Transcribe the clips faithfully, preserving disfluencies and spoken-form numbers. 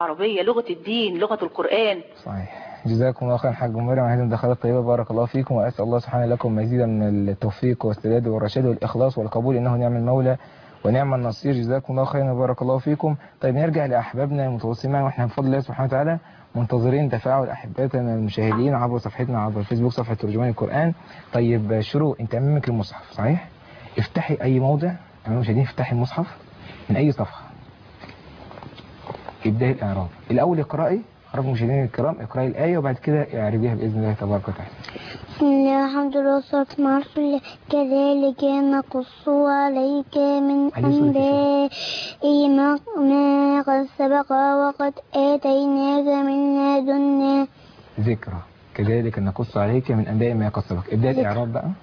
العربية لغة الدين، لغة القرآن. صحيح. جزاكم الله خيرا حاج مريم على هذه المداخلات الطيبة، بارك الله فيكم، وأسأل الله سبحانه لكم مزيدا من التوفيق والسداد والرشاد والإخلاص والقبول، إنه نعم المولى ونعم النصير. جزاكم الله خيرا وبارك الله فيكم. طيب نرجع لأحبابنا المتواصلين معنا، وإحنا بفضل الله سبحانه وتعالى منتظرين تفاعل أحباتنا المشاهدين عبر صفحتنا عبر الفيسبوك، صفحة ترجمان القرآن. طيب شروق، أنت أمامك المصحف صحيح؟ افتحي أي موضع أمام المشاهدين، افتحي المصحف من أي صفحة، ابدأي الإعراب. الأول اقرأي، حضرات المشاهدين الكرام، اقرأي الآية وبعد كده اعربيها بإذن الله تبارك وتعالى. بسم الله والحمد لله والصلاة والسلام على رسول الله. كذلك نقص عليك من أنباء ما ما قد سبق وقد آتيناك من لدنا ذكرى. كذلك نقص عليك من أنباء ما قد سبق. ابدأي الإعراب بقى.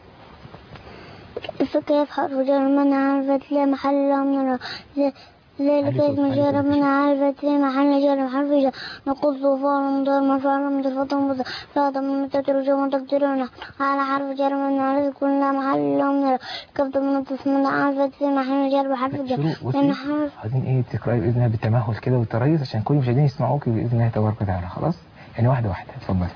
فكيف حرف جر من عرفت لا محل له من الإعراب. ذلك اسم جر من عرفت في محل جر حرف جر. نقص فعل مضارع مرفوع من فتح مضارع فهذا من تترجم تقديرنا على حرف جر من عرفت كل لا محل له من الإعراب. كيف تمنطق من عرفت في محل جر بحرف جر من حرف. عايزين ايه تقراي بإذن الله بالتمهل كده والتريث عشان كل المشاهدين يسمعوك بإذن الله تبارك وتعالى. خلاص يعني واحدة واحدة. اتفضلي.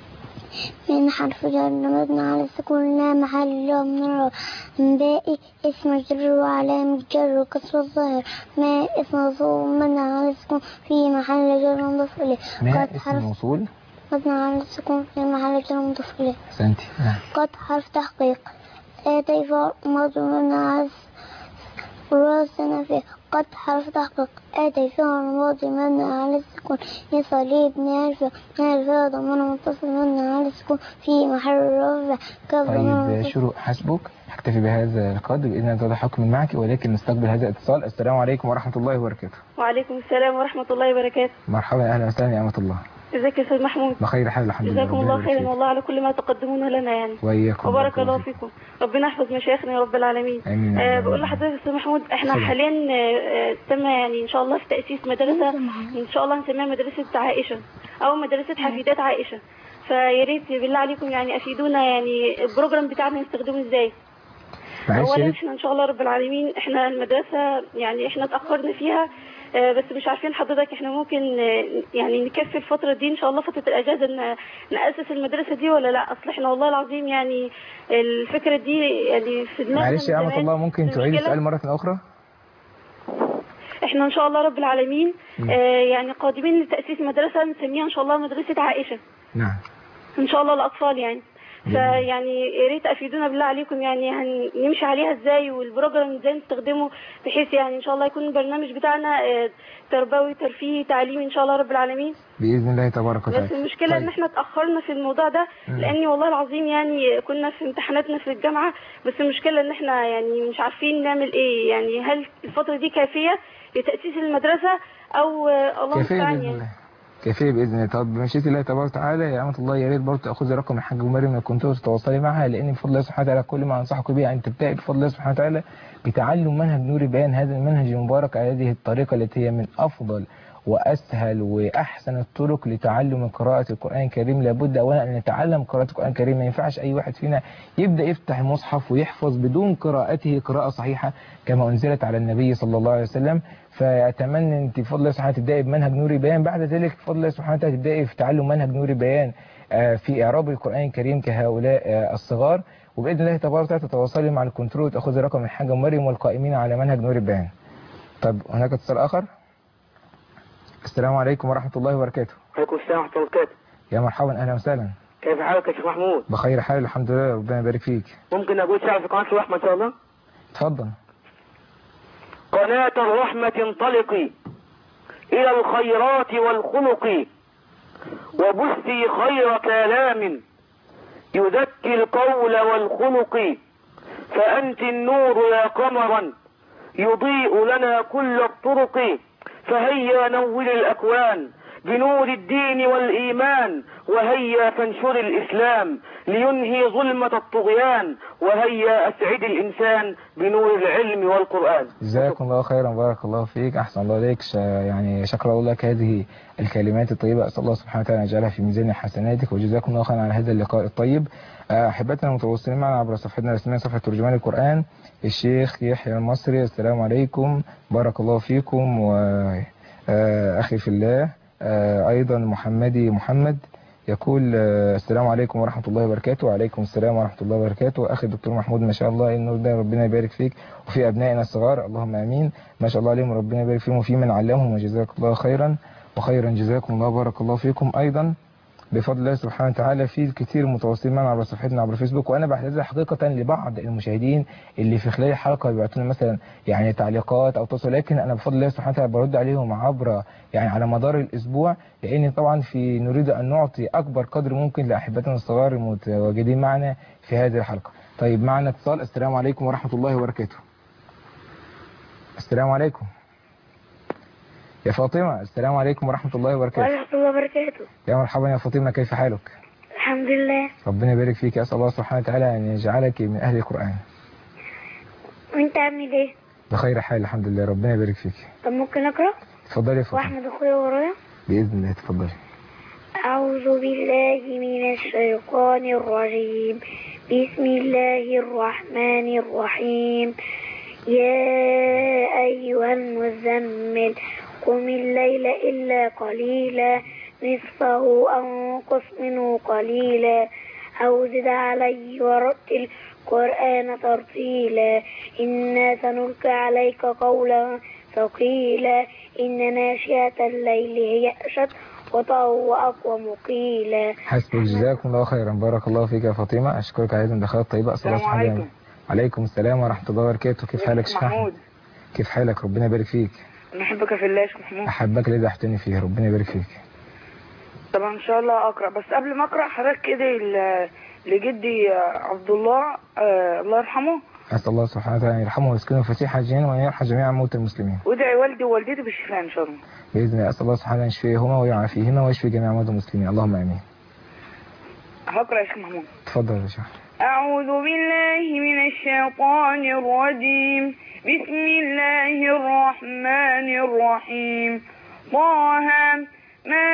من حرف جر مبني على السكون لا محل له من الإعراب. باقي اسم جر وعلامة جر كسر الظاهر. ما اسم موصول مبني على السكون في محل جر مضاف إليه. ما اسم موصول مبني على السكون في محل جر مضاف إليه. أحسنتي. نعم. قد حرف تحقيق. آتي فعل مبني على راسنا فيه. قد حرف تحقيق. آتي فعل ماضي مبني على السكون يصلي ابن عرفة عرفة ضمير متصل مبني على السكون في محل رفع. طيب شروق حسبك، هكتفي بهذا القدر بإذن الله تعالى حكم معك، ولكن نستقبل هذا الاتصال. السلام عليكم ورحمة الله وبركاته. وعليكم السلام ورحمة الله وبركاته. مرحبا، أهلا وسهلا يا أمة الله. ازيك يا استاذ محمود؟ بخير حال الحمد لله. جزاكم الله خيرا والله على كل ما تقدمونه لنا يعني. وإياكم. وبارك الله فيكم. ربنا يحفظ مشايخنا يا رب العالمين. امين. آه بقول لحضرتك يا استاذ محمود، احنا صحيح. حاليا آه تم يعني ان شاء الله في تأسيس مدرسة ان شاء الله هنسميها مدرسة عائشة او مدرسة حفيدات عائشة. فيا ريت بالله عليكم يعني افيدونا، يعني البروجرام بتاعنا نستخدمه ازاي؟ اولا احنا ان شاء الله رب العالمين احنا المدرسة يعني احنا اتأخرنا فيها، آه بس مش عارفين حضرتك احنا ممكن آه يعني نكفي الفترة دي ان شاء الله فترة الاجازة ان نأسس المدرسة دي ولا لا؟ اصل احنا والله العظيم يعني الفكرة دي يعني في دماغنا. معلش يا أمة الله ممكن تعيدي السؤال مرة أخرى؟ احنا ان شاء الله رب العالمين آه يعني قادمين لتأسيس مدرسة نسميها ان شاء الله مدرسة عائشة. نعم. ان شاء الله الاطفال يعني. فيعني يا ريت افيدونا بالله عليكم، يعني هنمشي عليها ازاي والبروجرام ازاي نستخدمه بحيث يعني ان شاء الله يكون البرنامج بتاعنا تربوي ترفيهي تعليمي ان شاء الله رب العالمين باذن الله تبارك وتعالى. بس المشكله طيب. ان احنا اتاخرنا في الموضوع ده لاني والله العظيم يعني كنا في امتحاناتنا في الجامعه، بس المشكله ان احنا يعني مش عارفين نعمل ايه، يعني هل الفتره دي كافيه لتاسيس المدرسه او الله المستعان يعني. كافيه باذن الله. طب بمشيئه الله تبارك وتعالى يا امه الله يا ريت برضه تاخذي رقم الحاج مريم لو كنتوا تتواصلي معها، لان بفضل الله سبحانه وتعالى كل ما انصحك به ان تبداي بفضل الله سبحانه وتعالى بتعلم منهج نور بيان، هذا المنهج المبارك على هذه الطريقه التي هي من افضل واسهل واحسن الطرق لتعلم قراءه القران الكريم. لابد اولا ان نتعلم قراءه القران الكريم، ما ينفعش اي واحد فينا يبدا يفتح المصحف ويحفظ بدون قراءته قراءه صحيحه كما انزلت على النبي صلى الله عليه وسلم. فاتمنى انت بفضل الله سبحانه تبداي بمنهج نور بيان، بعد ذلك بفضل الله سبحانه وتعالى تبداي في تعلم منهج نور بيان في اعراب القران الكريم كهؤلاء الصغار، وباذن الله تبارك وتعالى تتواصلي مع الكنترول وتاخذي رقم الحاجه مريم والقائمين على منهج نور بيان. طب هناك اتصال اخر. السلام عليكم ورحمه الله وبركاته. وعليكم السلام ورحمه الله وبركاته. يا مرحبا اهلا وسهلا. كيف حالك يا شيخ محمود؟ بخير حال الحمد لله ربنا يبارك فيك. ممكن اقول شعر في قناه الرحمه ان شاء الله؟ اتفضل. قناة الرحمة انطلقي إلى الخيرات والخلق وبثي خير كلام يذكي القول والخلق، فأنت النور يا قمرا يضيء لنا كل الطرق، فهيا نور الأكوان بنور الدين والإيمان، وهيا فانشر الإسلام لينهي ظلمة الطغيان، وهيا أسعد الإنسان بنور العلم والقرآن. جزاكم الله خيرا بارك الله فيك، أحسن الله إليك. يعني شكر الله لك هذه الكلمات الطيبة، أسأل الله سبحانه وتعالى أن يجعلها في ميزان حسناتك، وجزاكم الله خيرا على هذا اللقاء الطيب. أحبتنا المتواصلين معنا عبر صفحتنا الرسمية صفحة ترجمان القرآن الشيخ يحيى المصري، السلام عليكم بارك الله فيكم. و آه، أخي في الله. آه، أيضا محمدي محمد يقول آه، السلام عليكم ورحمة الله وبركاته. وعليكم السلام ورحمة الله وبركاته. أخي الدكتور محمود ما شاء الله النور ده ربنا يبارك فيك وفي أبنائنا الصغار اللهم آمين ما شاء الله عليهم ربنا يبارك فيهم وفي من علمهم وجزاك الله خيرا وخيرا جزاكم الله بارك الله فيكم. أيضا بفضل الله سبحانه وتعالى في الكثير متواصلين معنا على صفحتنا عبر الفيسبوك، وانا بعتذر حقيقه لبعض المشاهدين اللي في خلال الحلقه بيبعتوا لنا مثلا يعني تعليقات او توصل، لكن انا بفضل الله سبحانه وتعالى برد عليهم عبر يعني على مدار الاسبوع، لان طبعا في نريد ان نعطي اكبر قدر ممكن لاحبتنا الصغار المتواجدين معنا في هذه الحلقه. طيب معنا اتصال. السلام عليكم ورحمه الله وبركاته. السلام عليكم يا فاطمة. السلام عليكم ورحمة الله وبركاته. ورحمة الله وبركاته. يا مرحبا يا فاطمة، كيف حالك؟ الحمد لله. ربنا يبارك فيك، أسأل الله سبحانه وتعالى أن يجعلك من أهل القرآن. وأنت عامل إيه؟ بخير حال الحمد لله، ربنا يبارك فيك. طب ممكن أقرأ؟ اتفضلي يا فاطمة. وأحمد أخويا ورايا؟ بإذن الله تفضلي. أعوذ بالله من الشيطان الرجيم. بسم الله الرحمن الرحيم. يا أيها المزمل قم الليل إلا قليلا نصفه أو انقص منه قليلا أو زد عليه ورتل القرآن ترتيلا إنا سنلقي عليك قولا ثقيلا إن ناشئة الليل هي أشد وطأ وأقوم قيلا. حسبك، جزاكم الله خيرا، بارك الله فيك يا فاطمة، أشكرك على هذه المداخلات الطيبة. السلام عليكم. عليكم السلام ورحمة الله وبركاته. كيف حالك شيخ محمود؟ كيف حالك؟ ربنا يبارك فيك. نحبك في الله يا شيخ محمود. أحبك الذي أحببتني فيه، ربنا يبارك فيك. طبعا إن شاء الله أقرأ، بس قبل ما أقرأ حضرتك كده لجدي عبد الله آه الله يرحمه، أسأل الله سبحانه وتعالى أن يرحمه ويسكنه فسيح الجنان وأن يرحم جميع موتى المسلمين. وادعي والدي ووالدتي بالشفاء إن شاء الله بإذن الله. أسأل الله سبحانه أن يشفيهما ويعافيهما ويشفي جميع موتى المسلمين، اللهم آمين. هقرأ يا شيخ محمود. تفضل يا شيخ. أعوذ بالله من الشيطان الرجيم. بسم الله الرحمن الرحيم. طه ما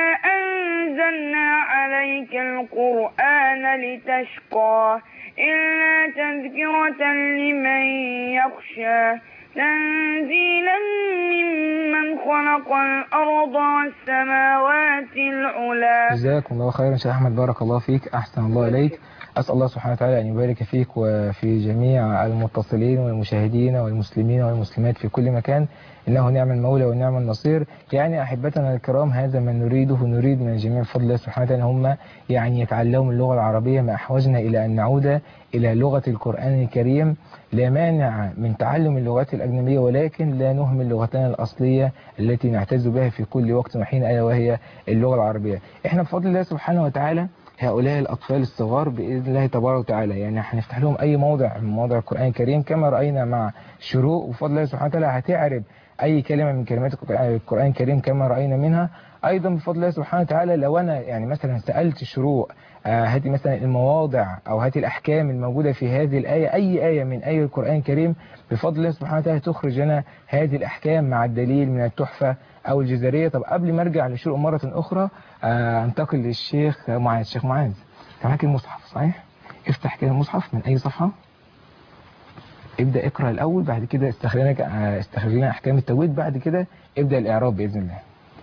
أنزلنا عليك القرآن لتشقى إلا تذكرة لمن يخشى تنزيلا ممن خلق الأرض والسماوات العلى. جزاكم الله خيرا شيخ أحمد، بارك الله فيك، أحسن الله إليك. أسأل الله سبحانه وتعالى أن يبارك فيك وفي جميع المتصلين والمشاهدين والمسلمين والمسلمات في كل مكان، إنه نعم المولى ونعم النصير. يعني أحبتنا الكرام، هذا ما نريده، نريد من الجميع بفضل الله سبحانه وتعالى هم يعني يتعلموا اللغة العربية. ما أحوجنا إلى أن نعود إلى لغة القرآن الكريم. لا مانع من تعلم اللغات الأجنبية، ولكن لا نهمل لغتنا الأصلية التي نعتز بها في كل وقت وحين، ألا وهي اللغة العربية. إحنا بفضل الله سبحانه وتعالى هؤلاء الأطفال الصغار بإذن الله تبارك وتعالى يعني هنفتح لهم أي موضع من مواضع القرآن الكريم كما رأينا مع شروق، وبفضل الله سبحانه وتعالى هتعرف أي كلمة من كلمات القرآن الكريم كما رأينا منها. أيضا بفضل الله سبحانه وتعالى لو أنا يعني مثلا سألت شروق آه هاتي مثلا المواضع أو هاتي الأحكام الموجودة في هذه الآية، أي آية من آية القرآن الكريم، بفضل الله سبحانه وتعالى تخرج لنا هذه الأحكام مع الدليل من التحفة أو الجزرية. طب قبل ما أرجع لشروق مرة أخرى آه أنتقل للشيخ معاذ. الشيخ معاذ معاك المصحف صحيح؟ افتح كده المصحف من أي صفحة، ابدأ اقرأ الأول، بعد كده استخرج لنا استخرج لنا أحكام التجويد، بعد كده ابدأ الإعراب بإذن الله.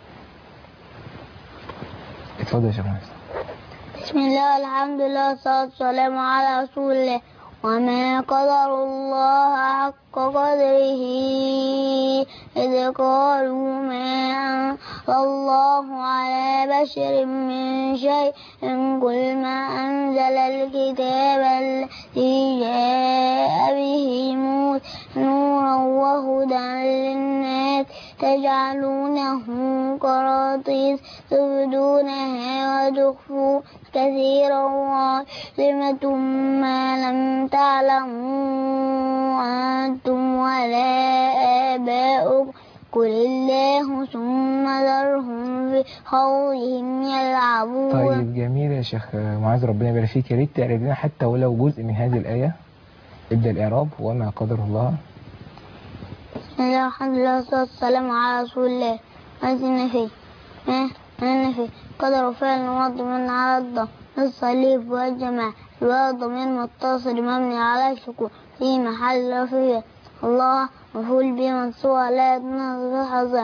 اتفضل يا شيخ معاذ. بسم الله الحمد لله والصلاة والسلام على رسول الله. وما قدر الله حق قدره إذ قالوا ما أنزل الله على بشر من شيء قل ما أنزل الكتاب الذي جاء به موسى نورا وهدى للناس تجعلونه قراطيس تبدونها وتخفوا كثيرا وعلمة ما لم تعلموا أنتم ولا آباؤكم قل الله ثم ذرهم في خوضهم يلعبون. طيب جميل يا شيخ معاذ، ربنا يبارك فيك. يا ريت تعرض لنا حتى ولو جزء من هذه الآية. ابدأ الإعراب. وما قدر الله. بسم الله الحمد لله والصلاة والسلام على رسول الله. أذن فيه ما أذن فيه قدر فعل مضمن على الضم الصليب والجماع الواو ضمير متصل مبني على السكون في محل رفع. الله مفعول به منصوب على نصب حذف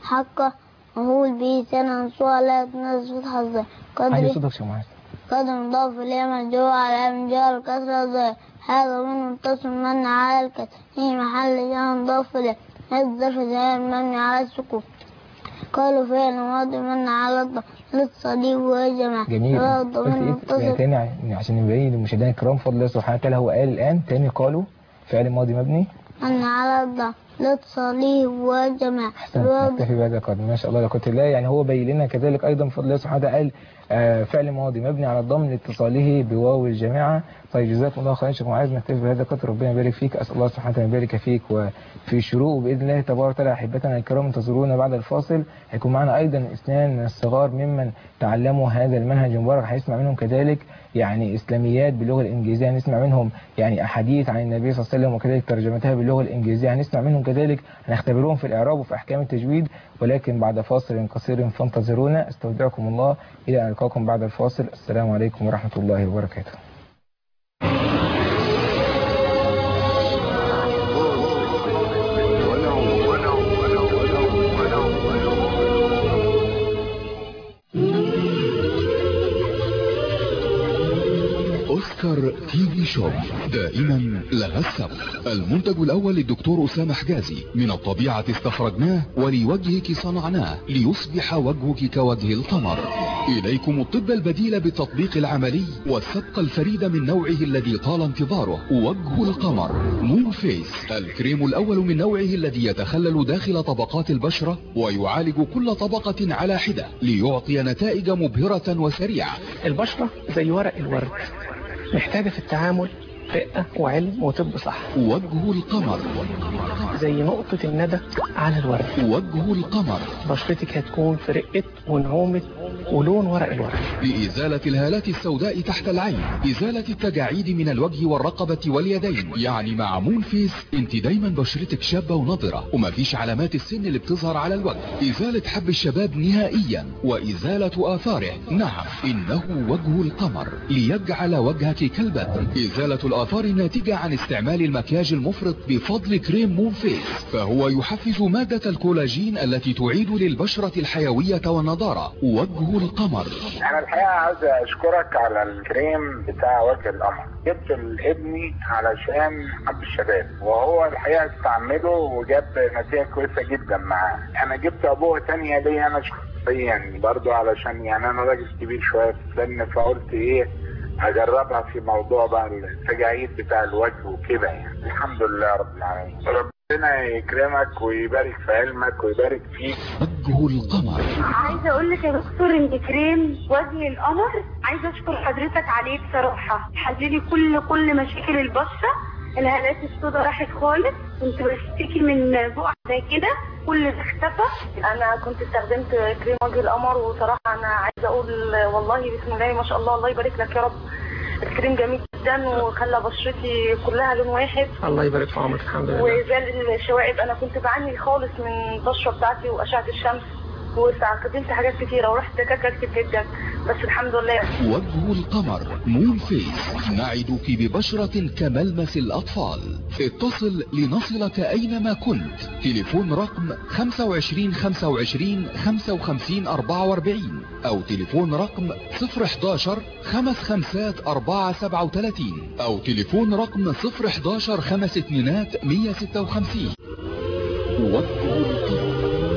حقه مهول به سنة سوى لا يتنزل حظه علي قدر صوتك شو معاذ. قدر مضاف إليه مرجوع على من جار الكسرة ظاهر هذا من متصل من على الكسر في محل جار مضاف إليه الظرف زي المبني على السكون قالوا فعل ماضي من على الضم للصليب والجماعة. جميل. قلت ايه تاني عشان نبين للمشاهدين الكرام فضل الله سبحانه وتعالى؟ هو قال الآن تاني قالوا فعل ماضي مبني من على الضم للصليب والجماعة. احسنت. نكتفي بهذا القدر ما شاء الله لا قوة الا بالله. يعني هو بين لنا كذلك ايضا بفضل الله سبحانه وتعالى قال آه فعل ماضي مبني على الضم لاتصاله بواو الجماعة. طيب جزاكم الله خيرا شيخ معاذ. نكتفي بهذا القدر ربنا يبارك فيك. اسال الله سبحانه وتعالى يبارك فيك وفي الشروق وباذن الله تبارك وتعالى. احبتنا الكرام انتظرونا بعد الفاصل. هيكون معنا ايضا اثنان من الصغار ممن تعلموا هذا المنهج المبارك. هنسمع منهم كذلك يعني اسلاميات باللغه الانجليزيه. هنسمع منهم يعني احاديث عن النبي صلى الله عليه وسلم وكذلك ترجمتها باللغه الانجليزيه. هنسمع منهم كذلك هنختبرهم في الاعراب وفي احكام التجويد ولكن بعد فاصل قصير فانتظرونا. استودعكم الله الى ان القاكم بعد الفاصل. السلام عليكم ورحمه الله وبركاته. أوسكار تي في شوب دائما لها السبق. المنتج الأول للدكتور أسامة حجازي من الطبيعة استخرجناه ولوجهك صنعناه ليصبح وجهك كوجه القمر. إليكم الطب البديل بالتطبيق العملي والسبق الفريد من نوعه الذي طال انتظاره. وجه القمر مون فيس الكريم الأول من نوعه الذي يتخلل داخل طبقات البشرة ويعالج كل طبقة على حدة ليعطي نتائج مبهرة وسريعة. البشرة زي ورق الورد محتاجة في التعامل رقة وعلم وطب صح. وجه القمر زي نقطة الندى على الورد. وجه القمر بشرتك هتكون في رقة ونعومة ولون ورق الورد. لإزالة الهالات السوداء تحت العين، إزالة التجاعيد من الوجه والرقبة واليدين. يعني مع مون فيس انت دايما بشرتك شابة ونضرة ومفيش علامات السن اللي بتظهر على الوجه. إزالة حب الشباب نهائيا وإزالة آثاره. نعم إنه وجه القمر ليجعل وجهك كالبدر. إزالة الآثار الناتجة عن استعمال المكياج المفرط بفضل كريم مون فيس، فهو يحفز مادة الكولاجين التي تعيد للبشرة الحيوية والنضارة. وجه القمر. أنا الحقيقة عايز أشكرك على الكريم بتاع وجه القمر. جبت لابني علشان حب الشباب وهو الحقيقة استعمله وجاب نتيجة كويسة جدا معاه. أنا جبت أبوه تانية ليه أنا شخصيا برضو علشان يعني أنا راجل كبير شوية في السن فقلت إيه اجربها في موضوع بقى التجاعيد بتاع الوجه وكده يعني. الحمد لله رب العالمين. ربنا يكرمك ويبارك في علمك ويبارك فيك. وجه القمر. عايزه اقول لك يا دكتور ان كريم وجه القمر عايزه اشكر حضرتك عليه بصراحه. حل لي كل كل مشاكل البشره. الهالات السوداء راحت خالص. كنت بشتكي من بقع زي كده كل ده اختفى. انا كنت استخدمت كريم وجه القمر وصراحه انا عايزه اقول والله بسم الله ما شاء الله الله يبارك لك يا رب. الكريم جميل جدا وخلى بشرتي كلها لون واحد. الله يبارك في عمرك. الحمد لله. وزال الشوائب. انا كنت بعاني خالص من البشره بتاعتي واشعه الشمس واستخدمت حاجات كتيره ورحت دكاتره كتير جدا بس الحمد لله. وجه القمر مون فيس نعدك ببشرة كملمس الأطفال. اتصل لنصلك أينما كنت. تليفون رقم خمسة وعشرين خمسة وعشرين خمسة وخمسين أربعة وأربعين أو تليفون رقم صفر حداشر خمس خمسات أربعة سبعة وثلاثين أو تليفون رقم صفر حداشر خمس اتنينات مية ستة وخمسين. وجه القمر.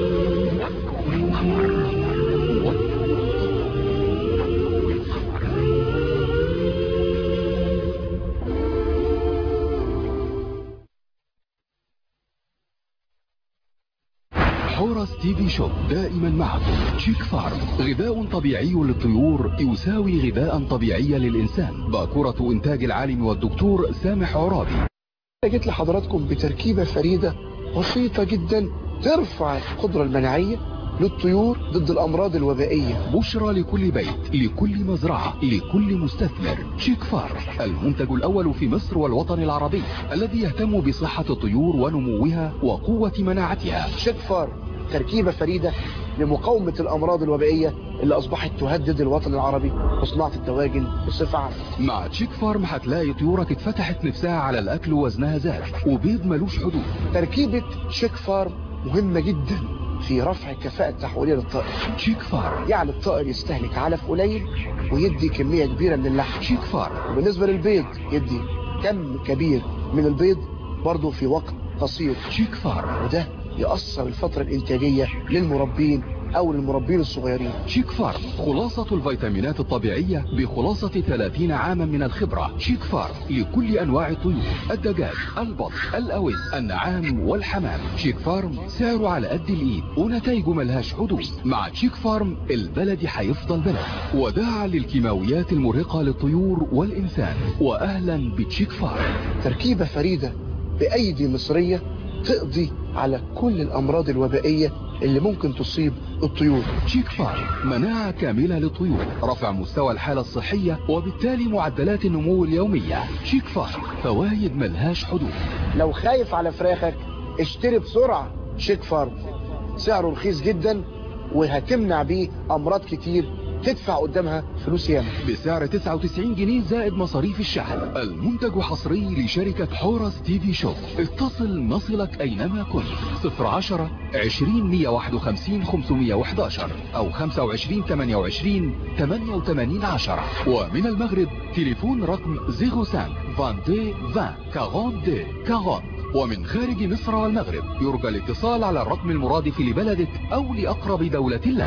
حورس تي في شوب دائما معكم. شيك فارم غذاء طبيعي للطيور يساوي غذاء طبيعي للإنسان. باكورة إنتاج العالم والدكتور سامح عرابي. جيت لحضراتكم بتركيبة فريدة بسيطة جدا ترفع القدرة المناعية للطيور ضد الأمراض الوبائية. بشرى لكل بيت، لكل مزرعة، لكل مستثمر. شيك فارم المنتج الأول في مصر والوطن العربي الذي يهتم بصحة الطيور ونموها وقوة مناعتها. شيك فارم تركيبة فريدة لمقاومة الأمراض الوبائية اللي أصبحت تهدد الوطن العربي وصناعة الدواجن بصفة عامة. مع تشيك فارم هتلاقي طيورك اتفتحت نفسها على الأكل ووزنها زاد وبيض ملوش حدود. تركيبة تشيك فارم مهمة جدا في رفع الكفاءة التحويلية للطائر. شيك فارم يعني الطائر يستهلك علف قليل ويدي كمية كبيرة من اللحم. شيك فارم. وبالنسبة للبيض يدي كم كبير من البيض برضه في وقت قصير. شيك فارم. وده يأثر الفترة الإنتاجية للمربين أو للمربين الصغيرين. شيك فارم خلاصة الفيتامينات الطبيعية بخلاصة ثلاثين عاما من الخبرة. شيك فارم لكل أنواع الطيور، الدجاج، البط، الأوز، النعام والحمام. شيك فارم سعره على قد الإيد ونتائجه ملهاش حدود. مع شيك فارم البلد هيفضل بلد، وداعا للكيماويات المرهقة للطيور والإنسان. وأهلا بشيك فارم. تركيبة فريدة بأيدي مصرية تقضي على كل الأمراض الوبائية اللي ممكن تصيب الطيور. شيك فارم مناعة كاملة للطيور، رفع مستوى الحالة الصحية وبالتالي معدلات النمو اليومية. شيك فارم فوائد ملهاش حدود. لو خايف على فراخك اشتري بسرعة شيك فارم، سعره رخيص جدا وهتمنع بيه أمراض كتير تدفع قدامها فلوس ياما. بسعر تسعة وتسعين جنيه زائد مصاريف الشحن. المنتج حصري لشركة حورس تي في شوب. اتصل نصلك أينما كنت. صفر عشرة عشرين مية واحد وخمسين خمسمية وحداشر أو خمسة وعشرين ثمانية وعشرين ثمانية وثمانين عشرة. ومن المغرب تليفون رقم صفر خمسة اثنين عشرين عشرين أربعين أربعين. ومن خارج مصر والمغرب يرجى الاتصال على الرقم المرادف لبلدك أو لأقرب دولة لك.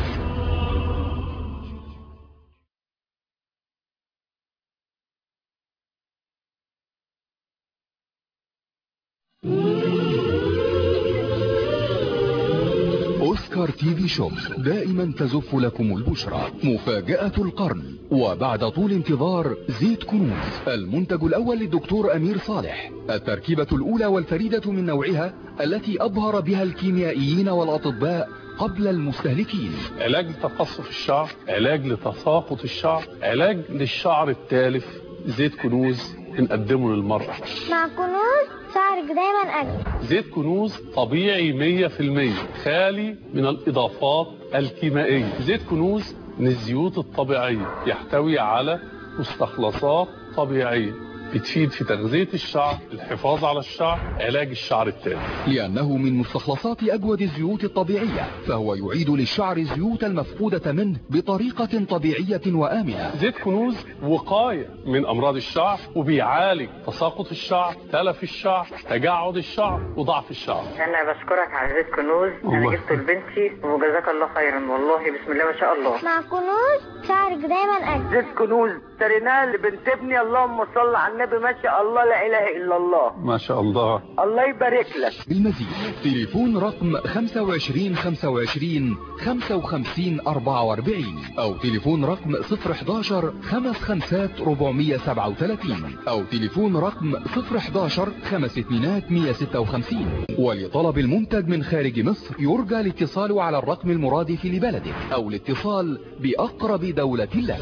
أوسكار تي في شوب دائما تزف لكم البشرى. مفاجأة القرن، وبعد طول انتظار زيت كنوز، المنتج الأول للدكتور أمير صالح، التركيبة الأولى والفريدة من نوعها التي أبهر بها الكيميائيين والأطباء قبل المستهلكين. علاج لتقصف الشعر، علاج لتساقط الشعر، علاج للشعر التالف. زيت كنوز بنقدمه للمرأة. مع كنوز شعرك دايما أجمل. زيت كنوز طبيعي مية في المية، خالي من الإضافات الكيميائية. زيت كنوز من الزيوت الطبيعية، يحتوي على مستخلصات طبيعية بتفيد في تغذية الشعر، الحفاظ على الشعر، علاج الشعر التالف. لأنه من مستخلصات أجود الزيوت الطبيعية، فهو يعيد للشعر الزيوت المفقودة منه بطريقة طبيعية وآمنة. زيت كنوز وقاية من أمراض الشعر، وبيعالج تساقط الشعر، تلف الشعر، تجعد الشعر، وضعف الشعر. أنا بشكرك على زيت كنوز، أنا جبته لبنتي وجزاك الله خيرا، والله بسم الله ما شاء الله. مع كنوز شعرك دايما أجمل. زيت كنوز اشتريناه لبنت ابني، اللهم صل على النبي، ما شاء الله لا اله الا الله. ما شاء الله، الله يبارك لك. بالمزيد تليفون رقم خمسة وعشرين خمسة وعشرين خمسة وخمسين أربعة وأربعين او تليفون رقم صفر حداشر خمس خمسات أربعمية سبعة وثلاثين او تليفون رقم صفر حداشر خمس اتنينات مية ستة وخمسين. ولطلب المنتج من خارج مصر يرجى الاتصال على الرقم المرادف لبلدك او الاتصال بأقرب دولة لك.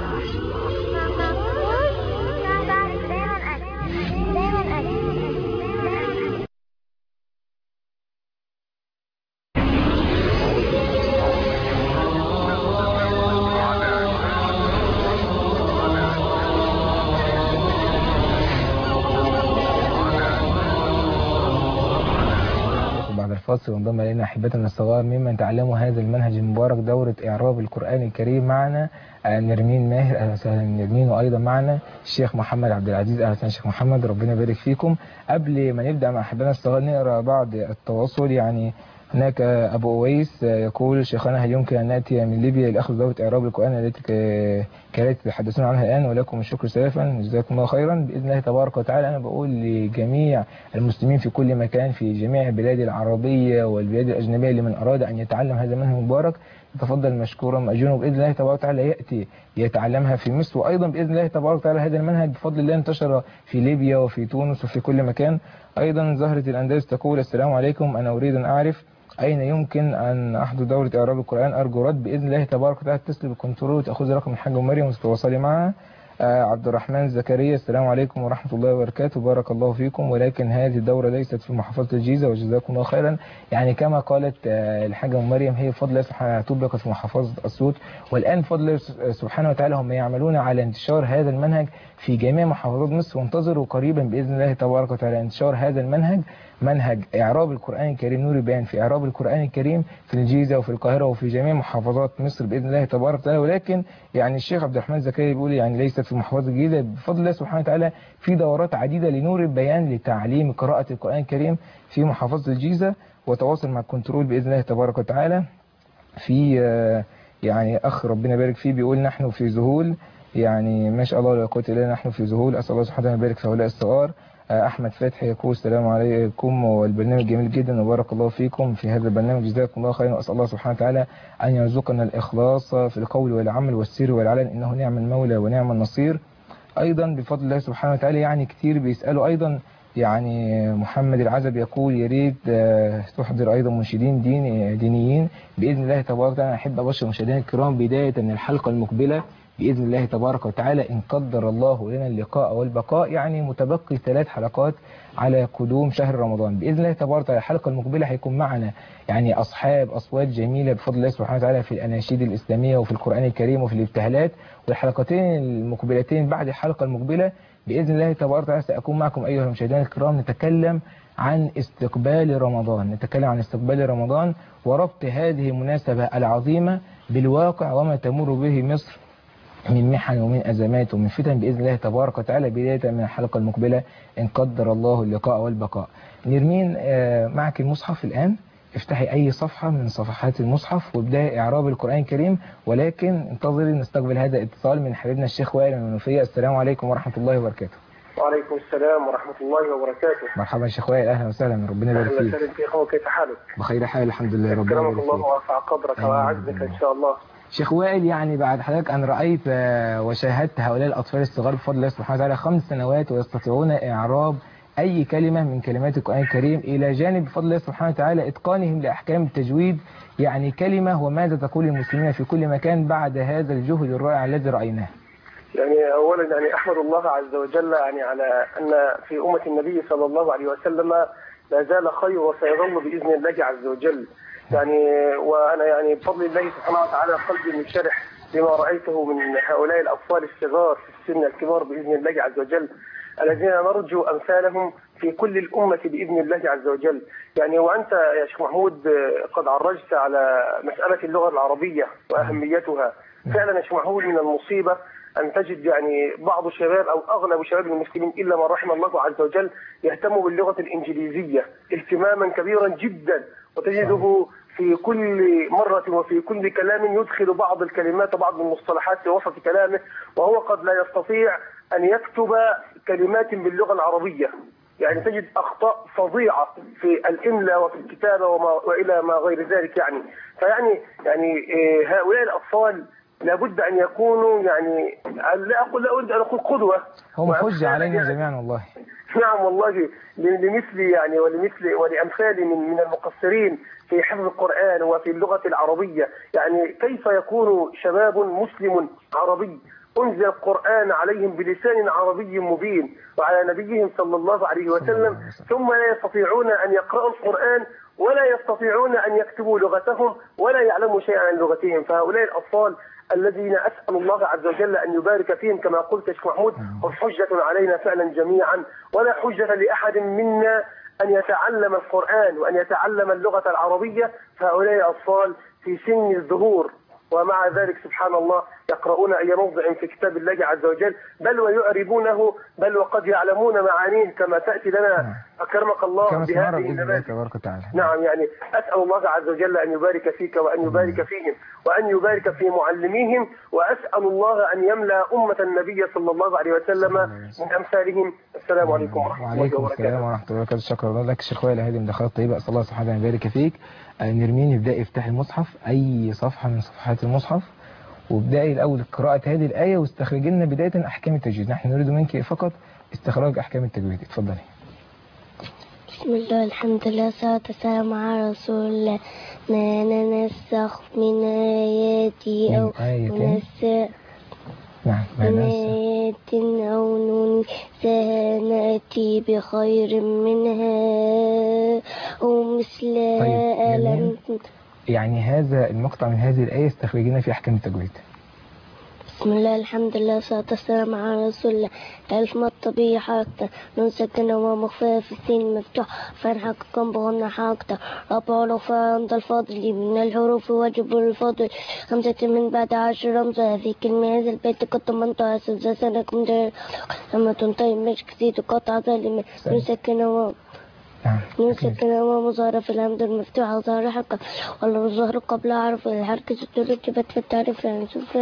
الفاصل وانضم الينا احبتنا الصغار ممن تعلموا هذا المنهج المبارك دورة اعراب القرآن الكريم. معنا نرمين ماهر، اهلا وسهلا نرمين، وايضا معنا الشيخ محمد عبد العزيز. اهلا وسهلا شيخ محمد، ربنا يبارك فيكم. قبل ما نبدا مع احبتنا الصغار نقرا بعض التواصل. يعني هناك ابو اويس يقول: شيخنا هل يمكن ان ناتي من ليبيا لاخذ دورة اعراب القرآن التي كانت تتحدثون عنها الان؟ ولكم الشكر سلفا، جزاكم الله خيرا باذن الله تبارك وتعالى. انا بقول لجميع المسلمين في كل مكان في جميع البلاد العربيه والبلاد الاجنبيه لمن اراد ان يتعلم هذا المنهج المبارك يتفضل مشكورا ماجورا، باذن الله تبارك وتعالى ياتي يتعلمها في مصر. وايضا باذن الله تبارك وتعالى هذا المنهج بفضل الله انتشر في ليبيا وفي تونس وفي كل مكان. ايضا زهره الاندلس تقول: السلام عليكم، انا اريد ان اعرف أين يمكن أن أحضر دورة إعراب القرآن؟ أرجو رد بإذن الله تبارك وتعالى. اتصل بالكنترول وتأخذ رقم الحاجة مريم وتتواصلي معها. آه عبد الرحمن زكريا: السلام عليكم ورحمة الله وبركاته، بارك الله فيكم، ولكن هذه الدورة ليست في محافظة الجيزة وجزاكم الله خيرا. يعني كما قالت آه الحاجة مريم، هي بفضل الله سبحانه طبقت في محافظة أسيوط، والآن بفضل الله سبحانه وتعالى هم يعملون على انتشار هذا المنهج في جميع محافظات مصر، وانتظروا قريبا بإذن الله تبارك وتعالى انتشار هذا المنهج منهج إعراب القرآن الكريم نور البيان في إعراب القرآن الكريم في الجيزة وفي القاهرة وفي جميع محافظات مصر بإذن الله تبارك وتعالى. ولكن يعني الشيخ عبد الرحمن زكريا بيقول يعني ليست في محافظة الجيزة، بفضل الله سبحانه وتعالى في دورات عديدة لنور البيان لتعليم قراءة القرآن الكريم في محافظة الجيزة. وتواصل مع الكنترول بإذن الله تبارك وتعالى. في يعني أخ ربنا يبارك فيه بيقول نحن في ذهول، يعني ما شاء الله لا قوة إلا بالله، نحن في ذهول، أسأل الله سبحانه وتعالى يبارك في هؤلاء الصغار. أحمد فتحي يقول السلام عليكم والبرنامج جميل جدا وبارك الله فيكم في هذا البرنامج، جزاكم الله خيرا، وأسأل الله سبحانه وتعالى أن يرزقنا الإخلاص في القول والعمل والسر والعلن، إنه نعم المولى ونعم النصير. أيضا بفضل الله سبحانه وتعالى يعني كتير بيسألوا أيضا، يعني محمد العزب يقول يا ريت تحضر أيضا منشدين دين دينيين بإذن الله تبارك وتعالى. أحب أبشر مشاهدينا الكرام بداية من الحلقة المقبلة بإذن الله تبارك وتعالى إن قدر الله لنا اللقاء والبقاء، يعني متبقي ثلاث حلقات على قدوم شهر رمضان بإذن الله تبارك وتعالى. الحلقة المقبلة هيكون معنا يعني أصحاب أصوات جميلة بفضل الله سبحانه وتعالى في الأناشيد الإسلامية وفي القرآن الكريم وفي الابتهالات. والحلقتين المقبلتين بعد الحلقة المقبلة بإذن الله تبارك وتعالى سأكون معكم أيها المشاهدين الكرام، نتكلم عن استقبال رمضان، نتكلم عن استقبال رمضان وربط هذه المناسبة العظيمة بالواقع وما تمر به مصر من محن ومن أزمات ومن فتن بإذن الله تبارك وتعالى بداية من الحلقة المقبلة إن قدر الله اللقاء والبقاء. نرمين معك المصحف الآن، افتحي أي صفحة من صفحات المصحف وابدأي إعراب القرآن الكريم، ولكن انتظري نستقبل هذا الاتصال من حبيبنا الشيخ وائل من المنوفية. السلام عليكم ورحمة الله وبركاته. وعليكم السلام ورحمة الله وبركاته. مرحبا شيخ وائل، أهلا وسهلا، ربنا يبارك فيك. أهلا وسهلا فيك، كيف حالك؟ بخير حال الحمد لله، ربنا يبارك فيك. أكرمك الله ورفع قدرك وأعزك إن شاء الله. شيخ وائل، يعني بعد حضرتك أن رأيت وشاهدت هؤلاء الأطفال الصغار بفضل الله سبحانه وتعالى خمس سنوات ويستطيعون إعراب أي كلمة من كلمات القرآن الكريم، إلى جانب بفضل الله سبحانه وتعالى إتقانهم لأحكام التجويد، يعني كلمة وماذا تقول المسلمين في كل مكان بعد هذا الجهد الرائع الذي رأيناه؟ يعني أولا يعني أحمد الله عز وجل يعني على أن في أمة النبي صلى الله عليه وسلم لا زال خير وسيظل بإذن الله عز وجل. يعني وأنا يعني بفضل الله سبحانه وتعالى قلبي منشرح لما رأيته من هؤلاء الأطفال الصغار في السن الكبار بإذن الله عز وجل، الذين نرجو أمثالهم في كل الأمة بإذن الله عز وجل. يعني وأنت يا شيخ محمود قد عرجت على مسألة اللغة العربية وأهميتها. فعلا يا شيخ محمود من المصيبة أن تجد يعني بعض الشباب أو أغلب شباب المسلمين إلا من رحم الله عز وجل يهتموا باللغة الإنجليزية اهتماما كبيرا جدا، وتجده في كل مرة وفي كل كلام يدخل بعض الكلمات وبعض المصطلحات في وسط كلامه، وهو قد لا يستطيع أن يكتب كلمات باللغة العربية. يعني تجد أخطاء فظيعة في الإملاء وفي الكتابة وما وإلى ما غير ذلك. يعني فيعني يعني هؤلاء الأطفال لابد أن يكونوا يعني لا أقول لا أريد أن أقول قدوة، هم حجة علينا جميعا والله. نعم والله، لمثلي يعني ولمثل ولأمثالي من من المقصرين في حفظ القرآن وفي اللغة العربية. يعني كيف يكون شباب مسلم عربي أنزل القرآن عليهم بلسان عربي مبين وعلى نبيهم صلى الله عليه وسلم، ثم لا يستطيعون أن يقرأوا القرآن ولا يستطيعون أن يكتبوا لغتهم ولا يعلموا شيئا عن لغتهم. فهؤلاء الأطفال الذين أسأل الله عز وجل أن يبارك فيهم كما قلت يا شيخ محمود، هم حجة علينا فعلا جميعا، ولا حجة لأحد منا أن يتعلم القرآن وأن يتعلم اللغة العربية. فهؤلاء الأطفال في سن الظهور، ومع ذلك سبحان الله يقرؤون أي موضع في كتاب الله عز وجل، بل ويعربونه، بل وقد يعلمون معانيه كما تأتي لنا أكرمك الله بهذه النماذج. نعم، يعني أسأل الله عز وجل أن يبارك فيك وأن يبارك فيهم وأن يبارك في معلميهم، وأسأل الله أن يملأ أمة النبي صلى الله عليه وسلم من أمثالهم. السلام عليكم ورحمة الله وبركاته. وعليكم السلام ورحمة الله وبركاته. شكرا لك شيخ وائل، هذه مداخلات طيبة، أسأل الله سبحانه وتعالى يبارك فيك. نرمين ابدأي افتحي المصحف، أي صفحة من صفحات المصحف، وابدأي الأول قراءة هذه الآية واستخرجي لنا بداية أحكام التجويد. نحن نريد منك فقط استخراج أحكام التجويد. اتفضلي. بسم الله الحمد لله والصلاة والسلام على رسول الله. ما ننسخ من آياتي أو ننسى نعم من آيات أو ننساها نأتي بخير منها أو مثلها. طيب ألم يعني هذا المقطع من هذه الآية استخرجنا في أحكام التجويد. بسم الله الحمد لله والصلاة والسلام على رسول الله. ألف مطبية حركة نون ساكنة ومخفية في السين مفتوح فرحة كم بغنى حركة ربع رفع عند الفاضل من الحروف واجب الفاضل خمسة من بعد عشر رمزة في كلمة هذا البيت قد طمنتها أساسا سنكم جاء لما تنطي مش كثير قطع ظالمة نون ساكنة و نون ساكنة ومظاهرة في الهمد المفتوحة ظاهرة حركة والله الظهر قبل أعرف الحركة سترتبت في التعريف يعني سوف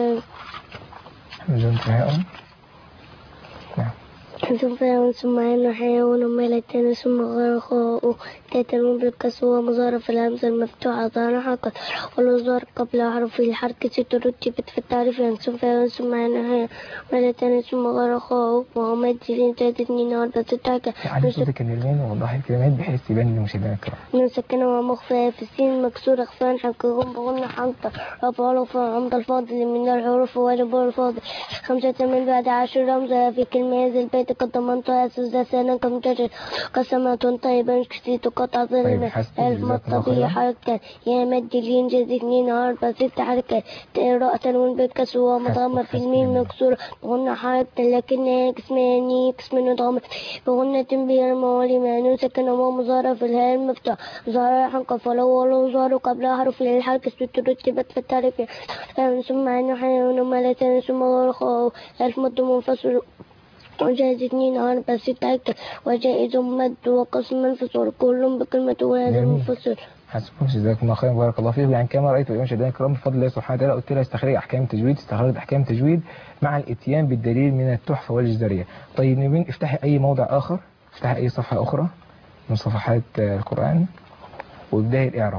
ثم يوم ثم عين حيوان ملتين ثم غرقاء تتنون بالكسوة مظاهرة في الهمزة المفتوحة ظاهرة حركة والظهر قبل حرف الحركة ترتبت في التعريف يعني ثم يوم ثم عين حيوان ملتين ثم غرقاء وهم جلين تاتنين أربعة ستة على صوتك النرمين ووضح الكلمات بحيث يبان للمشاهدين الكرام. نون ساكنة ومخفية في السين مكسورة خفان حقهم بغنى حنطة رفع رفع عند الفاضل من الحروف واجب الفاضل خمسة من بعد عشر رمزة في كلمة هذا البيت قد ضمنتها أساسا سنكم جاء قسمة طيبا كثيرة قطع ظلمة ألف مطبية حركة يا مد الين جاز اثنين أربعة ستة حركة راء تنون بالكسوة مضامة في الميم مكسورة بغنى حركة لكنها قسماني قسم ضامة بغنى تنبيه الموالي معنون سكن ومظاهرة في الهاء المفتوح ظاهرة حنقة فلو ولو ظهر قبل حرف للحركة ترتبت في التعريف ثم عين حيوان ملتين ثم غرقاء ألف مد منفصل وجائز اثنين أربعة ستة هكذا وجائز مد وقسم منفصل كل بكلمة وهذا منفصل. حسبكم جزاكم الله خيرا بارك الله فيكم. يعني كما رأيت مشاهدينا الكرام بفضل الله سبحانه وتعالى قلت لها استخرج أحكام التجويد استخرجت أحكام التجويد مع الإتيان بالدليل من التحفة والجزرية. طيب نبين افتحي أي موضع آخر افتحي أي صفحة أخرى من صفحات القرآن وابدأي الإعراب.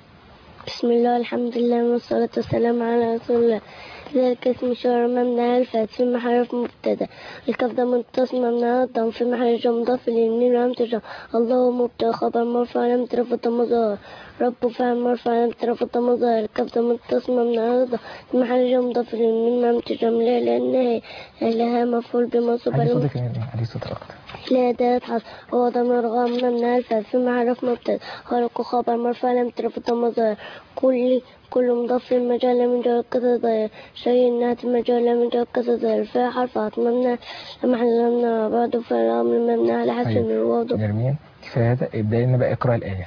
بسم الله الحمد لله والصلاة والسلام على رسول الله. ذلك اسم شهر ممنوع الفات في محرف مبتدا الكاف ده متصل ممنوع الضم في محل جر مضاف اليمين لام تجر الله مبتدا خبر مرفوع لم ترفض مظاهر رب فعل مرفوع لم ترفض مظاهر الكاف ده متصل ممنوع الضم في محل جر مضاف اليمين لام تجر لا لأنها لها مفعول بمنصوب علي صوتك علي صوتك أكتر لا ده حصل هو ضمير غام ممنوع الفات في محرف مبتدا خلق خبر مرفوع لم ترفض مظاهر كل كل مضاف المجال من جهة كذا ضير شيء النات المجال من جهة كذا ضير فيها حرفات ممنوع محل ممنوع بعد فالأمر ممنوع على حسب الوضع. نرمين كفاية هذا ابدأ لنا بقى اقرأ الآية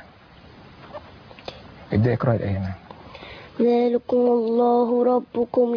ابدأ اقرأ الآية معنا. ذلكم الله ربكم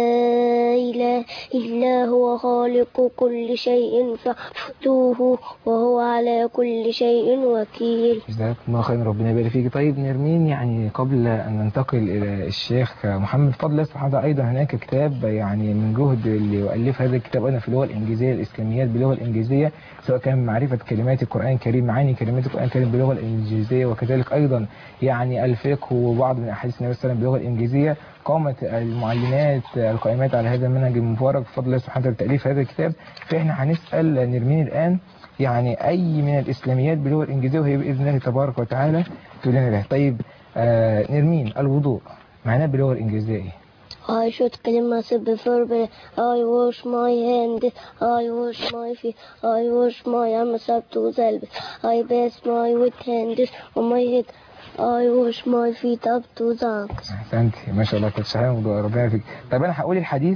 لا إله إلا هو خالق كل شيء فاعبدوه وهو على كل شيء وكيل. جزاكم الله خيرا ربنا يبارك فيك. طيب نرمين يعني قبل أن ننتقل إلى الشيخ محمد فضل الله سبحانه وتعالى أيضا هناك كتاب يعني من جهد اللي يؤلف هذا الكتاب أيضا في اللغة الإنجليزية الإسلاميات باللغة الإنجليزية سواء كان معرفة كلمات القرآن الكريم معاني كلمات القرآن الكريم باللغة الإنجليزية وكذلك أيضا يعني الفقه وبعض من أحاديث النبي صلى الله عليه وسلم باللغة الإنجليزية. قامت المعلمات القائمات على هذا المنهج المبارك بفضل الله سبحانه وتعالى تأليف هذا الكتاب. فإحنا هنسأل نرمين الآن يعني أي من الإسلاميات باللغة الإنجليزية وهي بإذن الله تبارك وتعالى تقول لنا له. طيب آه نرمين الوضوء معناه باللغة الإنجليزية إيه؟ I should clean myself before bed. I wash my hands. I wash my feet. I wash my arms up to the elbows. I bath my wet hands on my head. I wash my feet up to the ankles. أحسنتي ما شاء الله كنت شايفة موضوع ربنا يفيك. طيب أنا هقول الحديث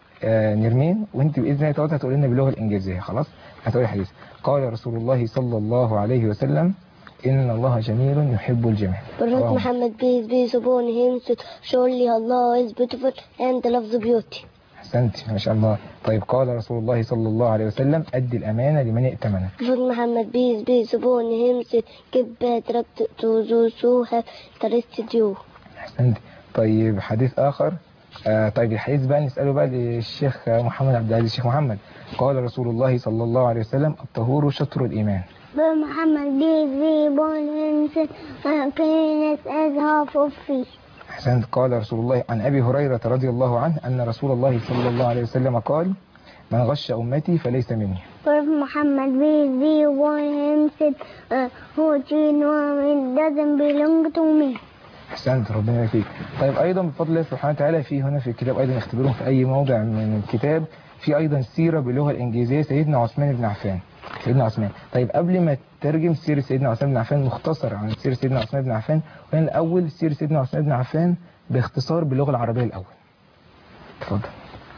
آه نرمين وأنت بإذن الله تعالى هتقول لنا باللغة الإنجليزية. خلاص هتقول الحديث. قال رسول الله صلى الله عليه وسلم إن الله جميل يحب الجمال. Prophet Muhammad peace be upon him said surely Allah is beautiful and loves beauty. أحسنتي ما شاء الله. طيب قال رسول الله صلى الله عليه وسلم أدي الأمانة لمن ائتمنك. Prophet Muhammad peace be upon him said give bad rep to those who have trusted you. أحسنتي. طيب حديث آخر آه طيب الحديث بقى نسأله بقى للشيخ محمد عبد العزيز. الشيخ محمد قال رسول الله صلى الله عليه وسلم الطهور شطر الإيمان. Muhammad peace be upon him said cleanliness is half of faith. أحسنت. قال رسول الله عن أبي هريرة رضي الله عنه أن رسول الله صلى الله عليه وسلم قال من غش أمتي فليس مني. Prophet Muhammad peace be upon him said who cheat women doesn't belong to me. أحسنت ربنا يفيك. طيب أيضا بفضل الله سبحانه وتعالى في هنا في الكتاب أيضا اختبروهم في أي موضع من الكتاب في أيضا سيرة باللغة الإنجليزية سيدنا عثمان بن عفان. سيدنا عثمان. طيب قبل ما تترجم سيرة سيدنا عثمان بن عفان مختصر عن سيرة سيدنا عثمان بن عفان وهنا الأول سيرة سيدنا عثمان بن عفان باختصار باللغة العربية الأول. اتفضل.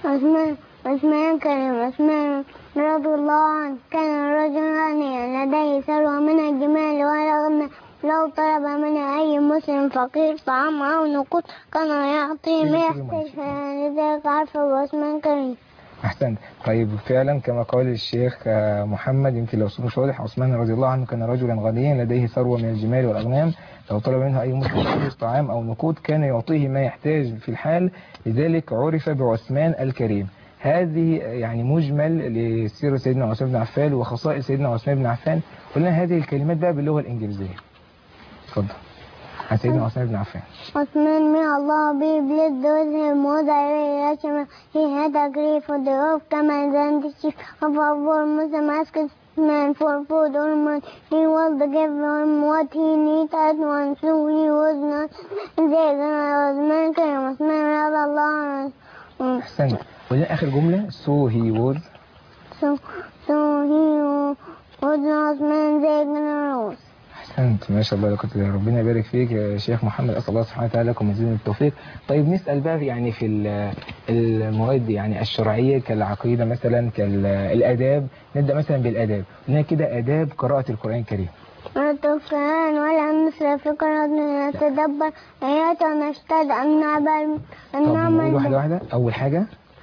عثمان عثمان كريم عثمان رضي الله عنه كان رجلا غنيا لديه ثروة من الجمال والأغنام. لو طلب من أي مسلم فقير طعام أو نقود كان يعطيه ما يحتاج، لذلك عرفه عثمان كريم. أحسنت. طيب فعلا كما قال الشيخ محمد، يمكن لو مش واضح، عثمان رضي الله عنه كان رجلا غنيا لديه ثروة من الجمال والأغنام. لو طلب منه أي مسلم فقير طعام أو نقود كان يعطيه ما يحتاج في الحال، لذلك عرف بعثمان الكريم. هذه يعني مجمل لسيرة سيدنا عثمان بن عفان وخصائص سيدنا عثمان بن عفان. قلنا هذه الكلمات بقى باللغة الإنجليزية. اتفضل عن سيدنا عثمان بن عفان. Osman, may Allah be blessed those who most I will He had agreed for the oath commands and the chief of our Muslim asked man for food or money. He was to give him what he needed at once, so he was not there. Osman كريم Osman رضي الله عنه. أحسنت. وده آخر جملة so he was so so he was Osman زي أحسنت ما شاء الله. لك ربنا يبارك فيك يا شيخ محمد، أسأل الله سبحانه وتعالى لكم مزيد من التوفيق. طيب نسأل بقى يعني في المواد يعني الشرعية كالعقيدة مثلا كالآداب، نبدأ مثلا بالآداب. هنا كده آداب قراءة القرآن الكريم. القرآن ولا نسرف في قراءة نتدبر آيات ونشتد أن نعمل أن نعمل واحدة واحدة. أول حاجة